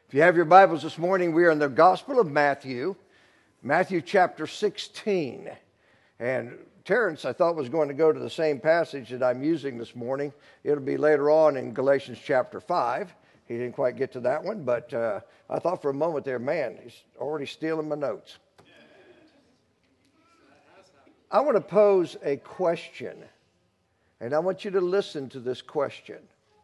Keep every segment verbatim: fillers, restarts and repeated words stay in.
If you have your Bibles this morning, we are in the Gospel of Matthew, Matthew chapter sixteen. And Terrence, I thought, was going to go to the same passage that I'm using this morning. It'll be later on in Galatians chapter five. He didn't quite get to that one, but uh, I thought for a moment there, man, he's already stealing my notes. I want to pose a question, and I want you to listen to this question,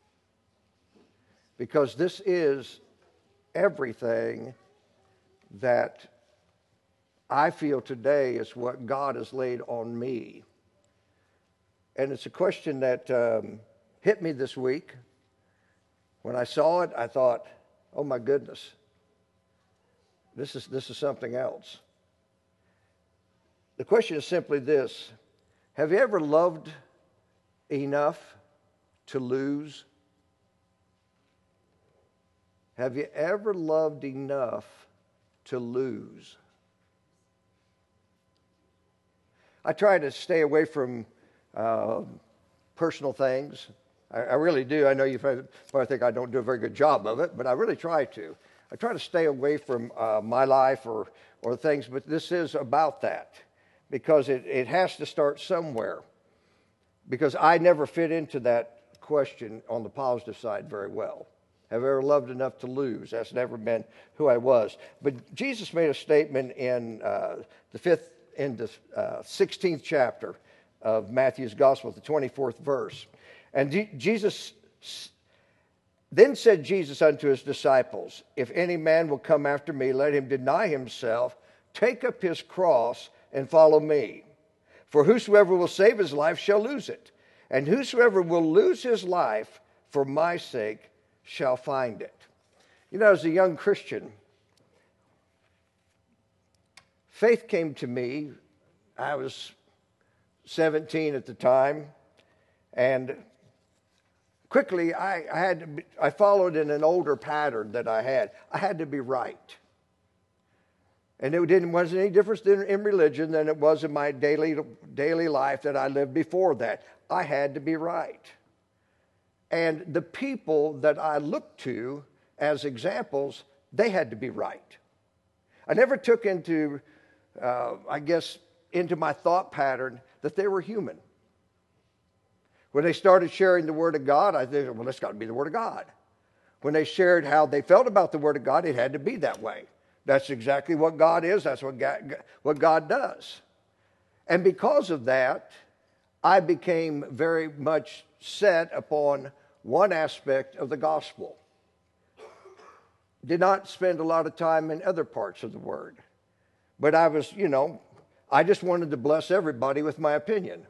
because this is everything that I feel today is what God has laid on me. And it's a question that um, hit me this week. When I saw it, I thought, oh my goodness, this is this is something else. The question is simply this: have you ever loved enough to lose? Have you ever loved enough to lose? I try to stay away from uh, personal things. I, I really do. I know you probably think I don't do a very good job of it, but I really try to. I try to stay away from uh, my life or, or things, but this is about that, because it, it has to start somewhere. Because I never fit into that question on the positive side very well. Have I ever loved enough to lose? That's never been who I was. But Jesus made a statement in uh, the fifth, in the uh, sixteenth chapter of Matthew's Gospel, the twenty-fourth verse. And G- Jesus, then said Jesus unto his disciples, if any man will come after me, let him deny himself, take up his cross, and follow me. For whosoever will save his life shall lose it. And whosoever will lose his life for my sake shall find it. You know, as a young Christian, faith came to me. I was seventeen at the time, and quickly I, I had to be, I followed in an older pattern that I had. I had to be right, and it didn't wasn't any difference in, in religion than it was in my daily daily life that I lived before that. I had to be right. And the people that I looked to as examples, they had to be right. I never took into, uh, I guess, into my thought pattern that they were human. When they started sharing the Word of God, I thought, well, that's got to be the Word of God. When they shared how they felt about the Word of God, it had to be that way. That's exactly what God is. That's what God, what God does. And because of that, I became very much set upon one aspect of the gospel. Did not spend a lot of time in other parts of the word. But I was, you know, I just wanted to bless everybody with my opinion.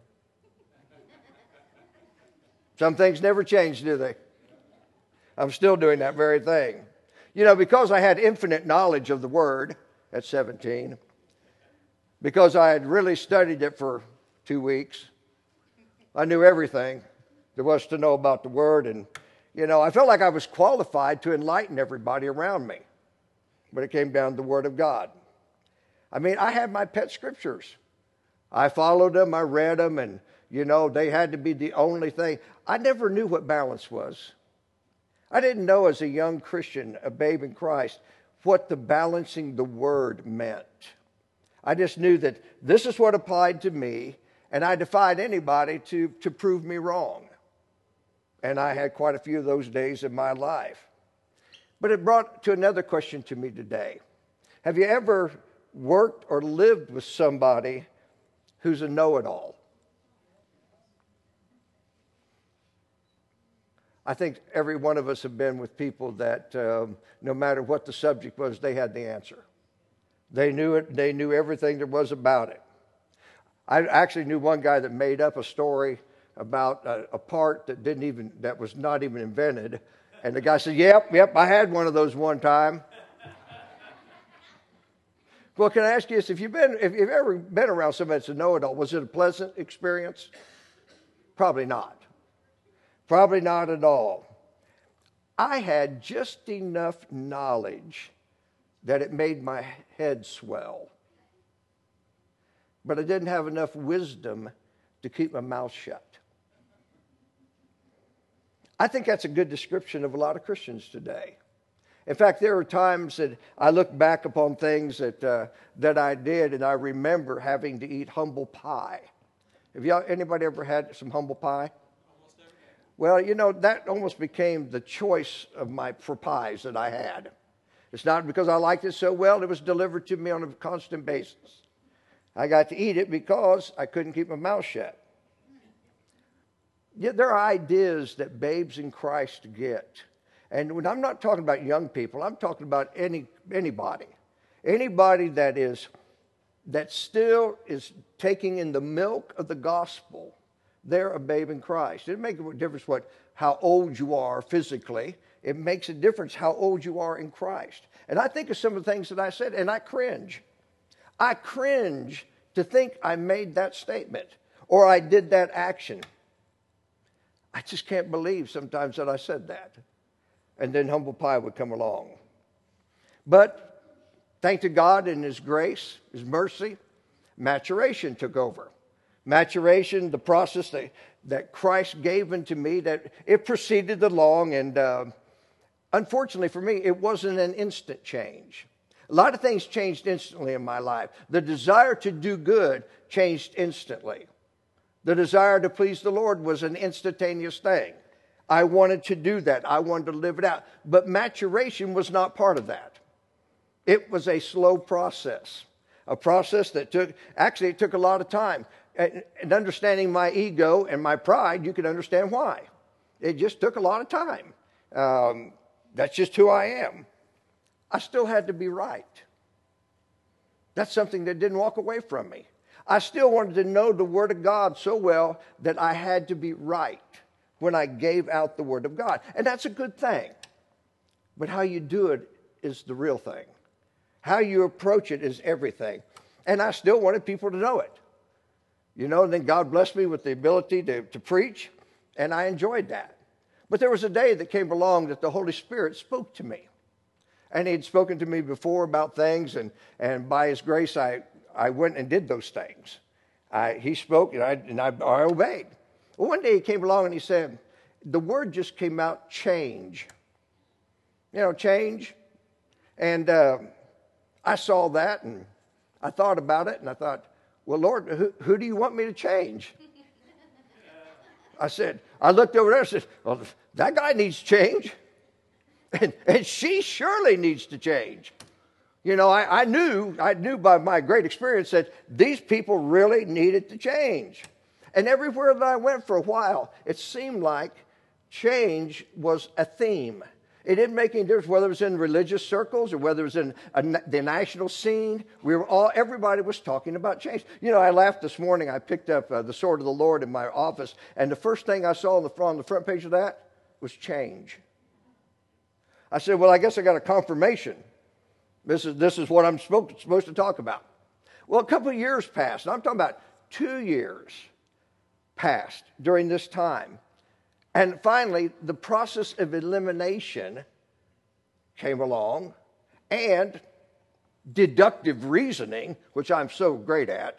Some things never change, do they? I'm still doing that very thing. You know, because I had infinite knowledge of the word at seventeen, because I had really studied it for two weeks, I knew everything there was to know about the Word, and, you know, I felt like I was qualified to enlighten everybody around me when it came down to the Word of God. I mean, I had my pet scriptures. I followed them, I read them, and, you know, they had to be the only thing. I never knew what balance was. I didn't know as a young Christian, a babe in Christ, what the balancing the Word meant. I just knew that this is what applied to me, and I defied anybody to, to prove me wrong. And I had quite a few of those days in my life. But it brought to another question to me today. Have you ever worked or lived with somebody who's a know-it-all? I think every one of us have been with people that um, no matter what the subject was, they had the answer. They knew it. They knew everything there was about it. I actually knew one guy that made up a story about a, a part that didn't even that was not even invented, and the guy said, "Yep, yep, I had one of those one time." Well, can I ask you this: if you've been, if you've ever been around somebody that's a know-it-all, was it a pleasant experience? Probably not. Probably not at all. I had just enough knowledge that it made my head swell, but I didn't have enough wisdom to keep my mouth shut. I think that's a good description of a lot of Christians today. In fact, there are times that I look back upon things that uh, that I did, and I remember having to eat humble pie. Have y'all, anybody ever had some humble pie? Almost every day. Well, you know, that almost became the choice of my for pies that I had. It's not because I liked it so well. It was delivered to me on a constant basis. I got to eat it because I couldn't keep my mouth shut. Yeah, there are ideas that babes in Christ get. And when I'm not talking about young people, I'm talking about any anybody. Anybody that is that still is taking in the milk of the gospel, they're a babe in Christ. It makes a difference what how old you are physically. It makes a difference how old you are in Christ. And I think of some of the things that I said, and I cringe. I cringe to think I made that statement or I did that action. I just can't believe sometimes that I said that. And then humble pie would come along. But thank to God in His grace, His mercy, maturation took over. Maturation, the process that, that Christ gave unto me, that it proceeded along. And uh, unfortunately for me, it wasn't an instant change. A lot of things changed instantly in my life. The desire to do good changed instantly. The desire to please the Lord was an instantaneous thing. I wanted to do that. I wanted to live it out. But maturation was not part of that. It was a slow process. A process that took, actually it took a lot of time. And, and understanding my ego and my pride, you can understand why. It just took a lot of time. Um, that's just who I am. I still had to be right. That's something that didn't walk away from me. I still wanted to know the Word of God so well that I had to be right when I gave out the Word of God. And that's a good thing. But how you do it is the real thing. How you approach it is everything. And I still wanted people to know it. You know, and then God blessed me with the ability to, to preach, and I enjoyed that. But there was a day that came along that the Holy Spirit spoke to me. And He had spoken to me before about things, and, and by His grace, I, I went and did those things. I, he spoke, and I, and I, I obeyed. Well, one day He came along and He said, the word just came out, change. You know, change. And uh, I saw that, and I thought about it, and I thought, well, Lord, who, who do you want me to change? I said, I looked over there and said, well, that guy needs change. And, and she surely needs to change. You know, I, I knew, I knew by my great experience that these people really needed to change. And everywhere that I went for a while, it seemed like change was a theme. It didn't make any difference whether it was in religious circles or whether it was in a, the national scene. We were all, everybody was talking about change. You know, I laughed this morning. I picked up uh, the Sword of the Lord in my office, and the first thing I saw on the, on the front page of that was change. I said, well, I guess I got a confirmation. This is, this is what I'm supposed, supposed to talk about. Well, a couple of years passed. And I'm talking about two years passed during this time. And finally, the process of elimination came along, and deductive reasoning, which I'm so great at.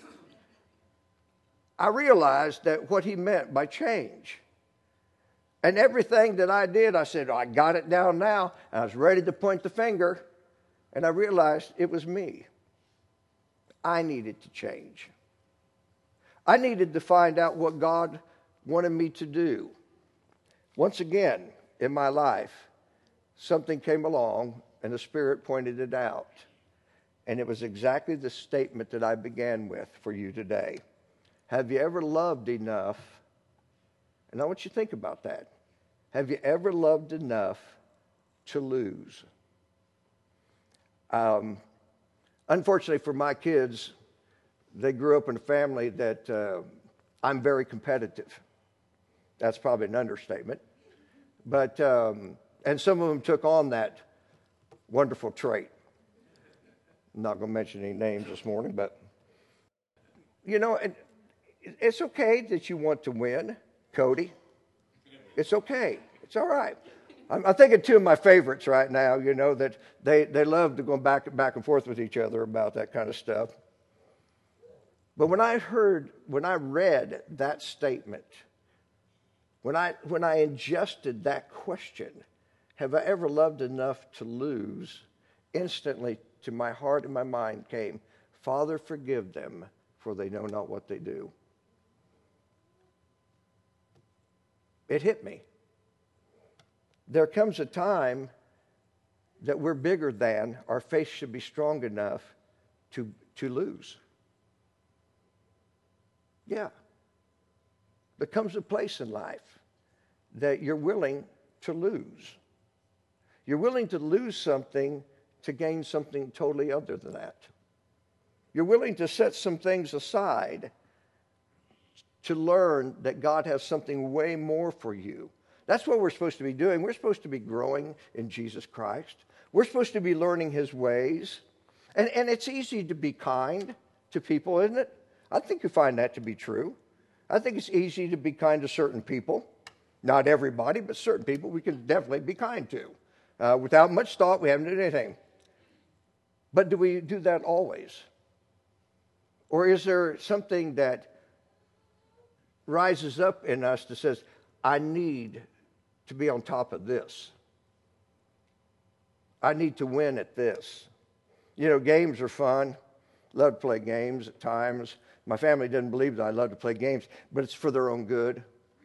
I realized that what He meant by change. And everything that I did, I said, oh, I got it down now. And I was ready to point the finger. And I realized it was me. I needed to change. I needed to find out what God wanted me to do. Once again, in my life, something came along and the Spirit pointed it out. And it was exactly the statement that I began with for you today. Have you ever loved enough? And I want you to think about that. Have you ever loved enough to lose? Um, unfortunately for my kids, they grew up in a family that uh, I'm very competitive. That's probably an understatement. But, um, and some of them took on that wonderful trait. I'm not going to mention any names this morning, but, you know, it, it's okay that you want to win, Cody. It's okay. It's all right. I'm, I'm thinking two of my favorites right now, you know, that they, they love to go back, back and forth with each other about that kind of stuff. But when I heard, when I read that statement, when I, when I ingested that question, have I ever loved enough to lose? Instantly to my heart and my mind came, Father, forgive them, for they know not what they do. It hit me. There comes a time that we're bigger than, our faith should be strong enough to, to lose. Yeah. There comes a place in life that you're willing to lose. You're willing to lose something to gain something totally other than that. You're willing to set some things aside to learn that God has something way more for you. That's what we're supposed to be doing. We're supposed to be growing in Jesus Christ. We're supposed to be learning his ways. And, and it's easy to be kind to people, isn't it? I think you find that to be true. I think it's easy to be kind to certain people. Not everybody, but certain people we can definitely be kind to. Uh, without much thought, we haven't done anything. But do we do that always? Or is there something that rises up in us that says, I need to be on top of this. I need to win at this. You know, games are fun. Love to play games at times. My family doesn't believe that I love to play games, but it's for their own good.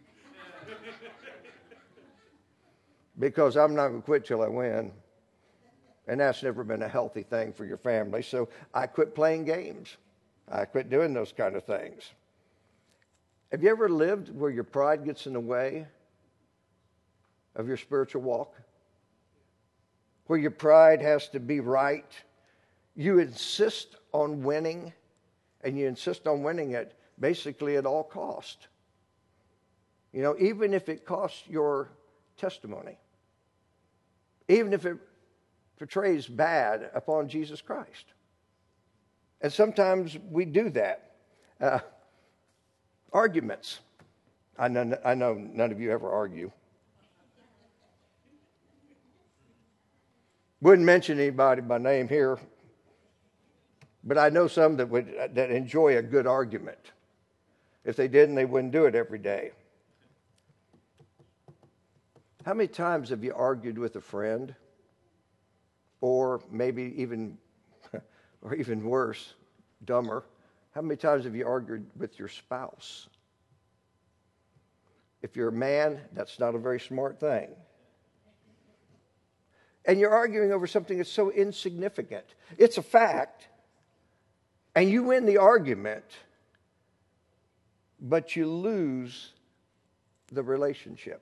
Because I'm not going to quit till I win. And that's never been a healthy thing for your family. So I quit playing games. I quit doing those kind of things. Have you ever lived where your pride gets in the way of your spiritual walk? Where your pride has to be right? You insist on winning, and you insist on winning it basically at all cost. You know, even if it costs your testimony. Even if it portrays bad upon Jesus Christ. And sometimes we do that. Uh, arguments. I know, I know none of you ever argue. Wouldn't mention anybody by name here, but I know some that would that enjoy a good argument. If they didn't, they wouldn't do it every day. How many times have you argued with a friend? Or maybe even, or even worse, dumber, how many times have you argued with your spouse? If you're a man, that's not a very smart thing. And you're arguing over something that's so insignificant. It's a fact, and you win the argument, but you lose the relationship.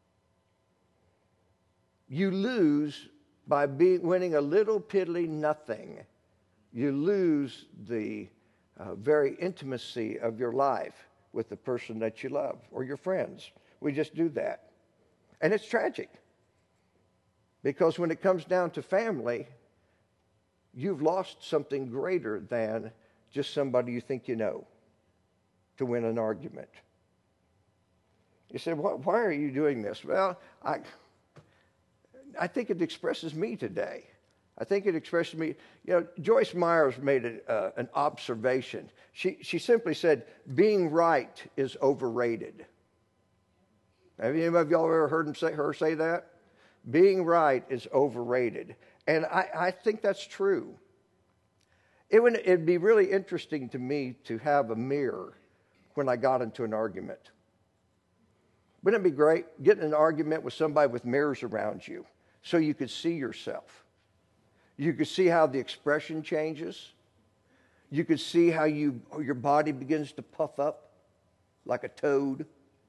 You lose by being, winning a little piddly nothing. You lose the uh, very intimacy of your life with the person that you love or your friends. We just do that. And it's tragic. Because when it comes down to family, you've lost something greater than just somebody you think you know to win an argument. You say, why are you doing this? Well, I, I think it expresses me today. I think it expresses me. You know, Joyce Myers made a, uh, an observation. She, she simply said, being right is overrated. Have any of y'all ever heard him say, her say that? Being right is overrated. And I, I think that's true. It would it'd be really interesting to me to have a mirror when I got into an argument. Wouldn't it be great getting in an argument with somebody with mirrors around you so you could see yourself? You could see how the expression changes. You could see how you your body begins to puff up like a toad.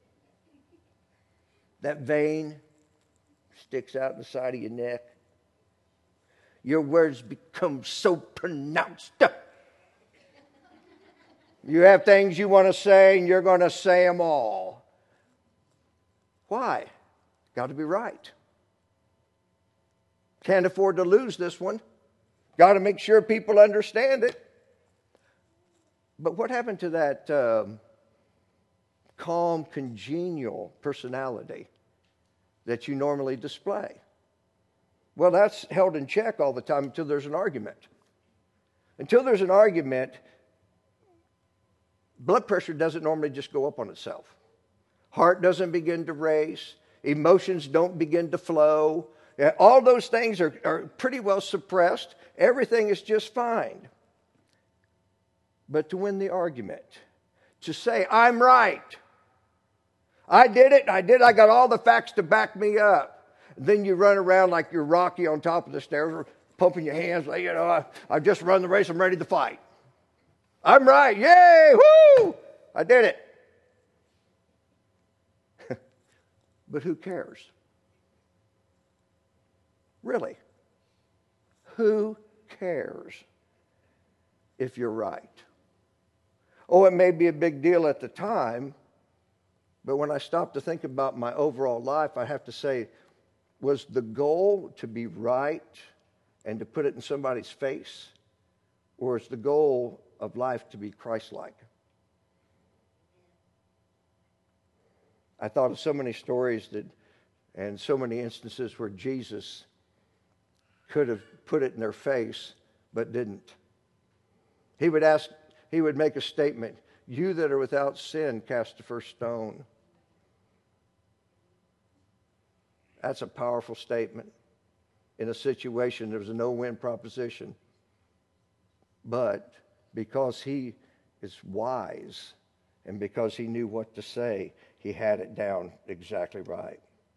That vein sticks out the side of your neck. Your words become so pronounced. You have things you want to say, and you're going to say them all. Why? Got to be right. Can't afford to lose this one. Got to make sure people understand it. But what happened to that um, calm, congenial personality that you normally display? Well, that's held in check all the time until there's an argument. Until there's an argument, blood pressure doesn't normally just go up on itself. Heart doesn't begin to race. Emotions don't begin to flow. All those things are, are pretty well suppressed. Everything is just fine. But to win the argument, to say, I'm right. I did it, I did it, I got all the facts to back me up. Then you run around like you're Rocky on top of the stairs, pumping your hands, like, you know, I, I've just run the race, I'm ready to fight. I'm right, yay, whoo, I did it. But who cares? Really? Who cares if you're right? Oh, it may be a big deal at the time, but when I stop to think about my overall life, I have to say, was the goal to be right and to put it in somebody's face? Or is the goal of life to be Christ-like? I thought of so many stories that, and so many instances where Jesus could have put it in their face, but didn't. He would ask, he would make a statement, you that are without sin, cast the first stone. That's a powerful statement in a situation. There was a no-win proposition. But because he is wise and because he knew what to say, he had it down exactly right.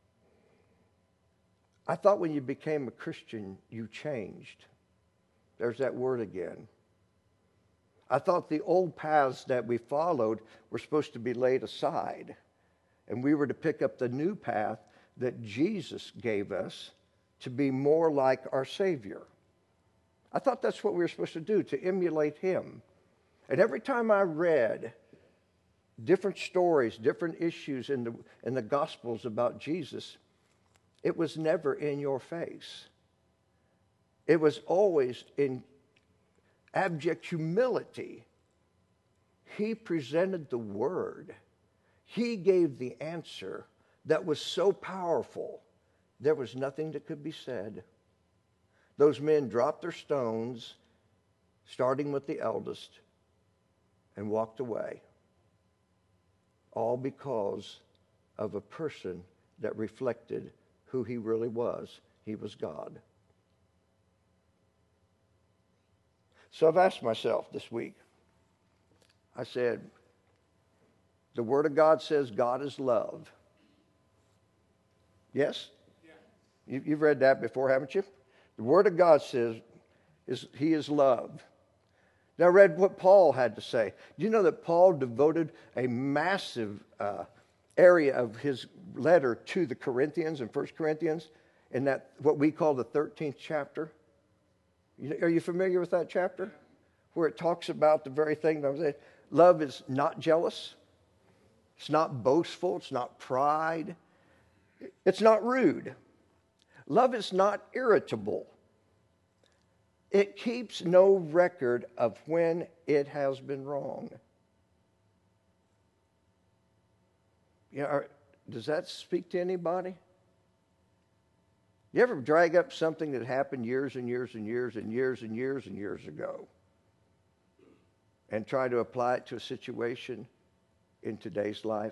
I thought when you became a Christian, you changed. There's that word again. I thought the old paths that we followed were supposed to be laid aside, and we were to pick up the new path that Jesus gave us to be more like our Savior. I thought that's what we were supposed to do, to emulate him. And every time I read different stories, different issues in the, in the Gospels about Jesus, it was never in your face. It was always in abject humility. He presented the word. He gave the answer that was so powerful, there was nothing that could be said. Those men dropped their stones, starting with the eldest, and walked away. All because of a person that reflected who he really was. He was God. So I've asked myself this week, I said, the Word of God says God is love. Yes? Yeah. You've read that before, haven't you? The Word of God says is He is love. Now I read what Paul had to say. Do you know that Paul devoted a massive uh, area of his letter to the Corinthians in First Corinthians in that what we call the thirteenth chapter? Are you familiar with that chapter? Where it talks about the very thing that I was saying. Love is not jealous. It's not boastful. It's not pride. It's not rude. Love is not irritable. It keeps no record of when it has been wrong. You know, are, does that speak to anybody? You ever drag up something that happened years and years and years and years and years and years ago and try to apply it to a situation in today's life?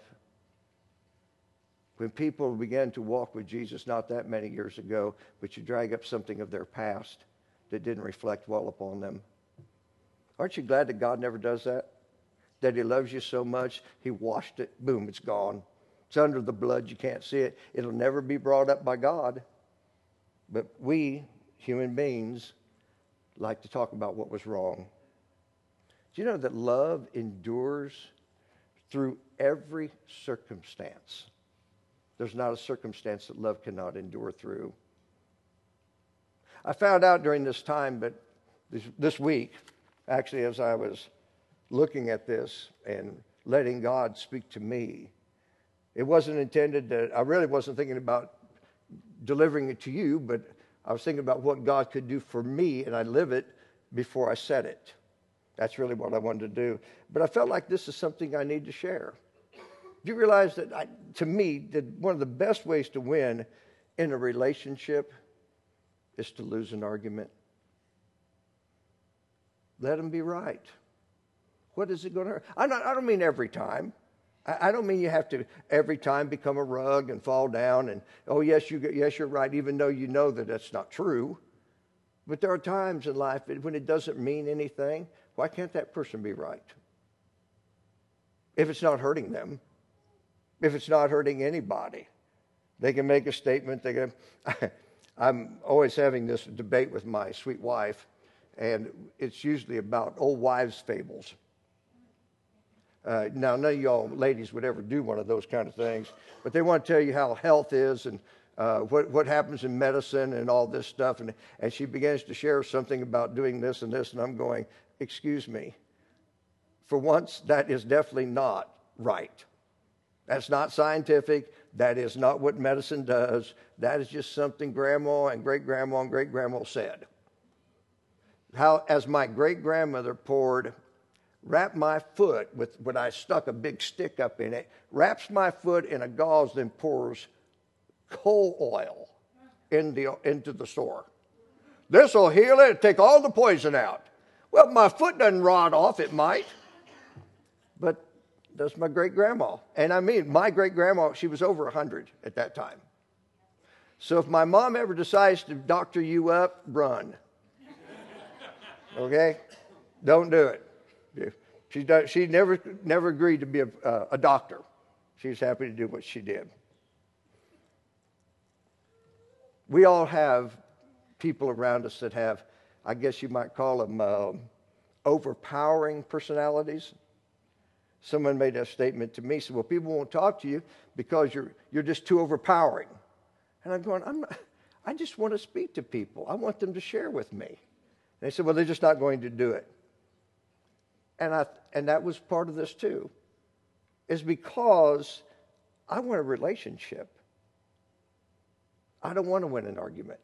When people began to walk with Jesus not that many years ago, but you drag up something of their past that didn't reflect well upon them. Aren't you glad that God never does that? That He loves you so much, He washed it, boom, it's gone. It's under the blood, you can't see it. It'll never be brought up by God. But we, human beings, like to talk about what was wrong. Do you know that love endures through every circumstance? There's not a circumstance that love cannot endure through. I found out during this time, but this, this week, actually, as I was looking at this and letting God speak to me, it wasn't intended that, I really wasn't thinking about delivering it to you, but I was thinking about what God could do for me, and I live it before I said it. That's really what I wanted to do. But I felt like this is something I need to share. Do you realize that, I, to me, that one of the best ways to win in a relationship is to lose an argument? Let them be right. What is it going to hurt? I'm not, I don't mean every time. I, I don't mean you have to every time become a rug and fall down and, oh, yes, you, yes, you're right, even though you know that that's not true. But there are times in life when it doesn't mean anything. Why can't that person be right? If it's not hurting them, if it's not hurting anybody, they can make a statement. They can. I'm always having this debate with my sweet wife, and it's usually about old wives' fables. Uh, now, none of y'all ladies would ever do one of those kind of things, but they want to tell you how health is and uh, what, what happens in medicine and all this stuff. And, and she begins to share something about doing this and this, and I'm going, excuse me. For once, that is definitely not right. That's not scientific. That is not what medicine does. That is just something grandma and great-grandma and great-grandma said. How, as my great-grandmother poured, wrapped my foot with, when I stuck a big stick up in it, wraps my foot in a gauze, then pours coal oil in the, into the sore. This will heal it, take all the poison out. Well, my foot doesn't rot off, it might. But that's my great-grandma. And I mean, my great-grandma, she was over one hundred at that time. So if my mom ever decides to doctor you up, run. Okay? Don't do it. She, does, she never, never agreed to be a, uh, a doctor. She was happy to do what she did. We all have people around us that have, I guess you might call them uh, overpowering personalities. Someone made a statement to me, said, well, people won't talk to you because you're you're just too overpowering. And I'm going, I'm not, I just want to speak to people. I want them to share with me. And they said, well, they're just not going to do it. And I and that was part of this too, is because I want a relationship. I don't want to win an argument.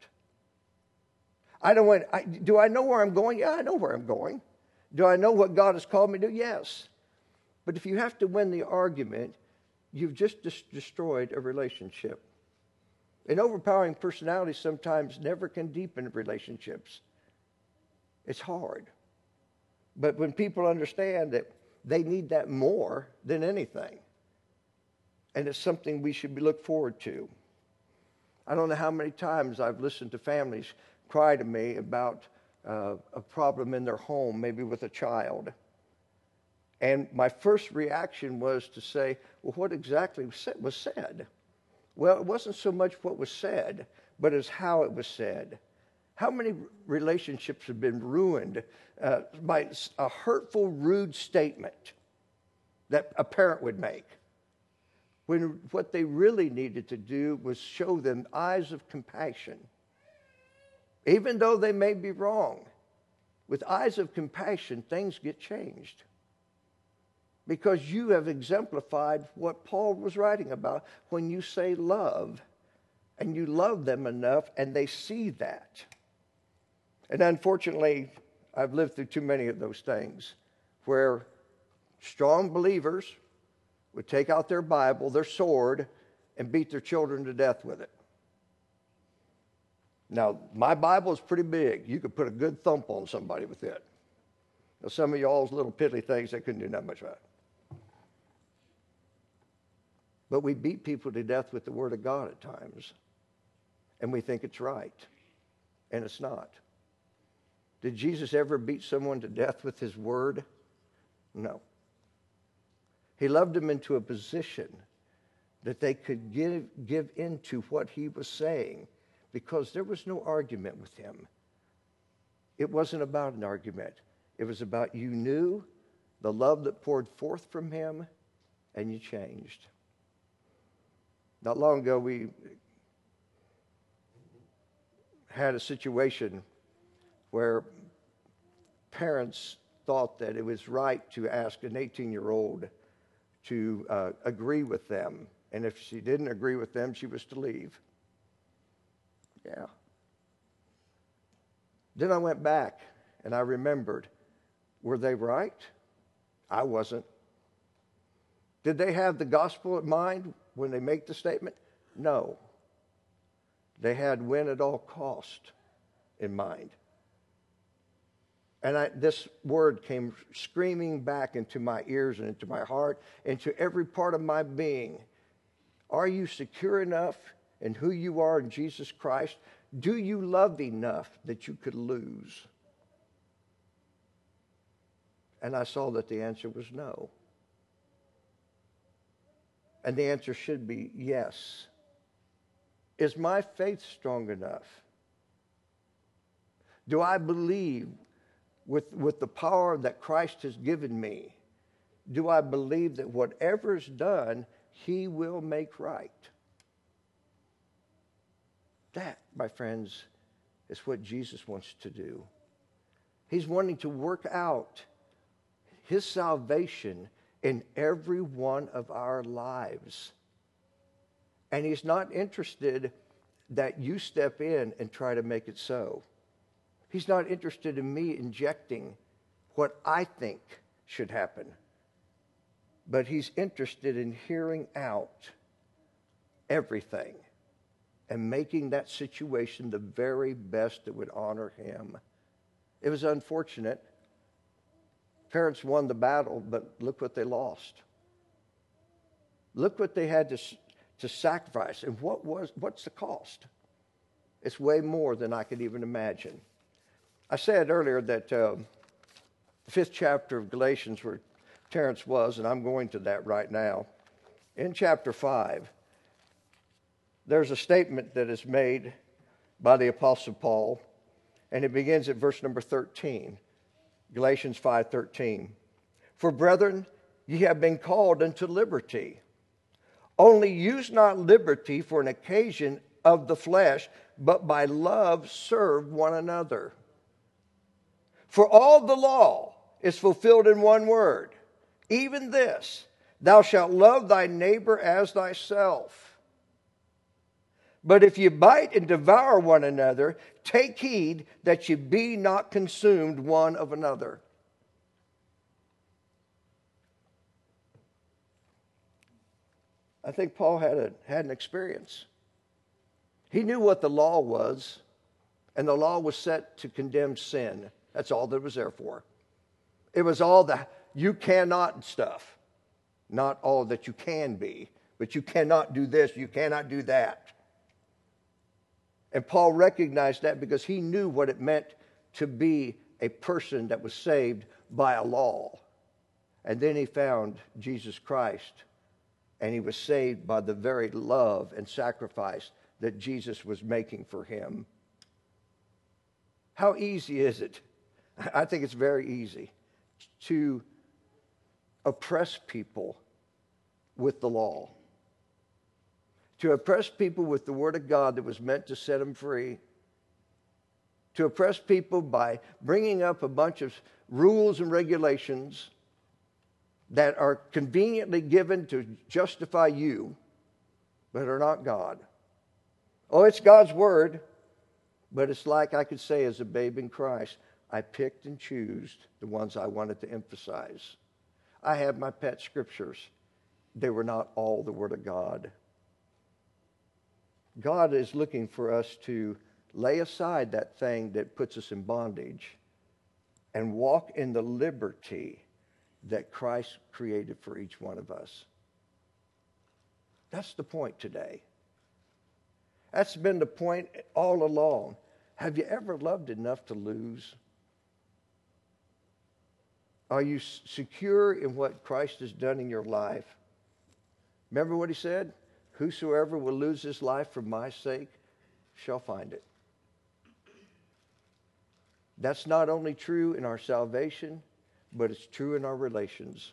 I don't want, I, do I know where I'm going? Yeah, I know where I'm going. Do I know what God has called me to? Yes. But if you have to win the argument, you've just dis- destroyed a relationship. An overpowering personality sometimes never can deepen relationships. It's hard. But when people understand that they need that more than anything, and it's something we should look forward to. I don't know how many times I've listened to families cry to me about uh, a problem in their home, maybe with a child. And my first reaction was to say, well, what exactly was said? Well, it wasn't so much what was said, but it's how it was said. How many relationships have been ruined uh, by a hurtful, rude statement that a parent would make, when what they really needed to do was show them eyes of compassion. Even though they may be wrong, with eyes of compassion, things get changed. Because you have exemplified what Paul was writing about when you say love, and you love them enough, and they see that. And unfortunately, I've lived through too many of those things where strong believers would take out their Bible, their sword, and beat their children to death with it. Now, my Bible is pretty big. You could put a good thump on somebody with it. Now, some of y'all's little piddly things, they couldn't do that much about it. But we beat people to death with the Word of God at times. And we think it's right. And it's not. Did Jesus ever beat someone to death with His Word? No. He loved them into a position that they could give, give into what He was saying, because there was no argument with Him. It wasn't about an argument. It was about you knew the love that poured forth from Him, and you changed. Not long ago, we had a situation where parents thought that it was right to ask an eighteen-year-old to uh, agree with them. And if she didn't agree with them, she was to leave. Yeah. Then I went back and I remembered, were they right? I wasn't. Did they have the gospel in mind when they make the statement? No. They had win at all cost in mind. And I, this word came screaming back into my ears and into my heart, into every part of my being. Are you secure enough in who you are in Jesus Christ? Do you love enough that you could lose? And I saw that the answer was no. And the answer should be yes. Is my faith strong enough? Do I believe with, with the power that Christ has given me? Do I believe that whatever is done, He will make right? That, my friends, is what Jesus wants to do. He's wanting to work out His salvation in every one of our lives. And He's not interested that you step in and try to make it so. He's not interested in me injecting what I think should happen. But He's interested in hearing out everything and making that situation the very best that would honor Him. It was unfortunate. Parents won the battle, but look what they lost. Look what they had to, to sacrifice. And what was what's the cost? It's way more than I could even imagine. I said earlier that uh, the fifth chapter of Galatians, where Terrence was, and I'm going to that right now. In chapter five, there's a statement that is made by the Apostle Paul, and it begins at verse number thirteen. Galatians five thirteen. For brethren, ye have been called unto liberty. Only use not liberty for an occasion of the flesh, but by love serve one another. For all the law is fulfilled in one word, even this, thou shalt love thy neighbor as thyself. But if you bite and devour one another, take heed that you be not consumed one of another. I think Paul had a, had an experience. He knew what the law was, and the law was set to condemn sin. That's all that it was there for. It was all the you cannot stuff. Not all that you can be, but you cannot do this, you cannot do that. And Paul recognized that because he knew what it meant to be a person that was saved by a law. And then he found Jesus Christ, and he was saved by the very love and sacrifice that Jesus was making for him. How easy is it? I think it's very easy to oppress people with the law. To oppress people with the Word of God that was meant to set them free. To oppress people by bringing up a bunch of rules and regulations that are conveniently given to justify you, but are not God. Oh, it's God's Word, but it's like I could say as a babe in Christ, I picked and chose the ones I wanted to emphasize. I have my pet scriptures. They were not all the Word of God. God is looking for us to lay aside that thing that puts us in bondage and walk in the liberty that Christ created for each one of us. That's the point today. That's been the point all along. Have you ever loved enough to lose? Are you secure in what Christ has done in your life? Remember what he said? Whosoever will lose his life for my sake shall find it. That's not only true in our salvation, but it's true in our relations.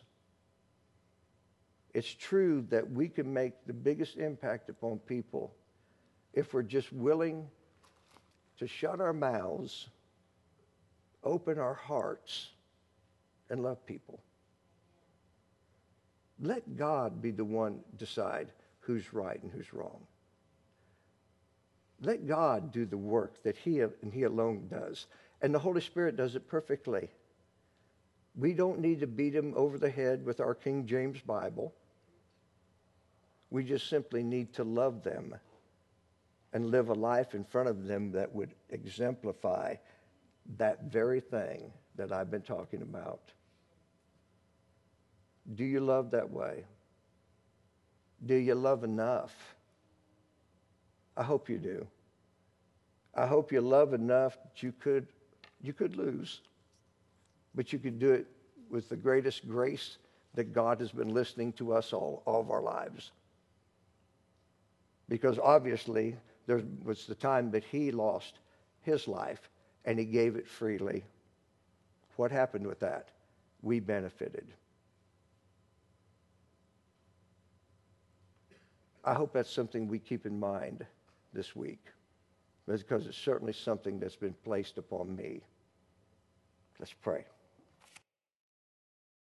It's true that we can make the biggest impact upon people if we're just willing to shut our mouths, open our hearts, and love people. Let God be the one decide who's right and who's wrong. Let God do the work that He and He alone does. And the Holy Spirit does it perfectly. We don't need to beat Him over the head with our King James Bible. We just simply need to love them and live a life in front of them that would exemplify that very thing that I've been talking about. Do you love that way? Do you love enough? I hope you do. I hope you love enough that you could, you could lose, but you could do it with the greatest grace that God has been listening to us all, all of our lives. Because obviously, there was the time that he lost his life, and he gave it freely. What happened with that? We benefited. I hope that's something we keep in mind this week, because it's certainly something that's been placed upon me. Let's pray.